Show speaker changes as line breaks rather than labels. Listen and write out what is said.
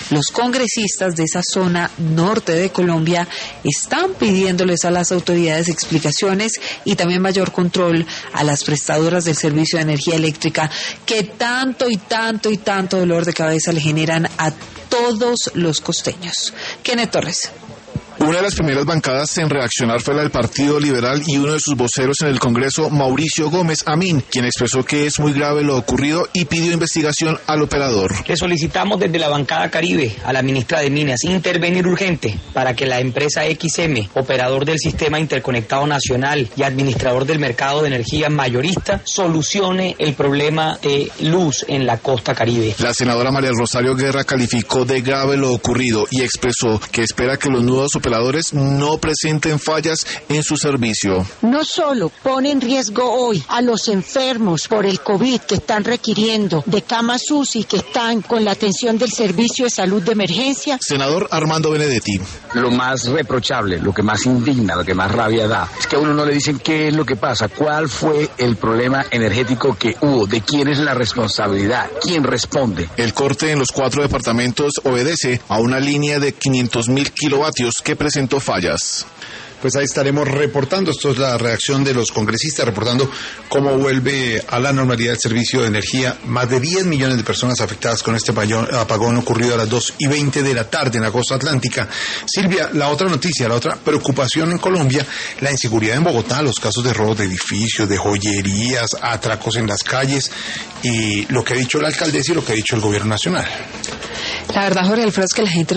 Los congresistas de esa zona norte de Colombia están pidiéndoles a las autoridades explicaciones y también mayor control a las prestadoras del servicio de energía eléctrica que tanto y tanto y tanto dolor de cabeza le generan a todos los costeños. Kenneth Torres.
Una de las primeras bancadas en reaccionar fue la del Partido Liberal y uno de sus voceros en el Congreso, Mauricio Gómez Amín, quien expresó que es muy grave lo ocurrido y pidió investigación al operador.
Le solicitamos desde la bancada Caribe a la ministra de Minas intervenir urgente para que la empresa XM, operador del Sistema Interconectado Nacional y administrador del mercado de energía mayorista, solucione el problema de luz en la costa Caribe.
La senadora María Rosario Guerra calificó de grave lo ocurrido y expresó que espera que los nuevos operadores no presenten fallas en su servicio.
No solo pone en riesgo hoy a los enfermos por el COVID que están requiriendo de camas UCI, que están con la atención del Servicio de Salud de Emergencia.
Senador Armando Benedetti.
Lo más reprochable, lo que más indigna, lo que más rabia da, es que a uno no le dicen qué es lo que pasa, cuál fue el problema energético que hubo, de quién es la responsabilidad, quién responde.
El corte en los 4 departamentos obedece a una línea de 500.000 kilovatios que presentó fallas.
Pues ahí estaremos reportando, esto es la reacción de los congresistas, reportando cómo vuelve a la normalidad el servicio de energía. Más de 10 millones de personas afectadas con este apagón ocurrido a las 2:20 de la tarde en la costa atlántica. Silvia, la otra noticia, la otra preocupación en Colombia, la inseguridad en Bogotá, los casos de robos de edificios, de joyerías, atracos en las calles, y lo que ha dicho la alcaldesa y lo que ha dicho el gobierno nacional.
La verdad, Jorge Alfredo, es que la gente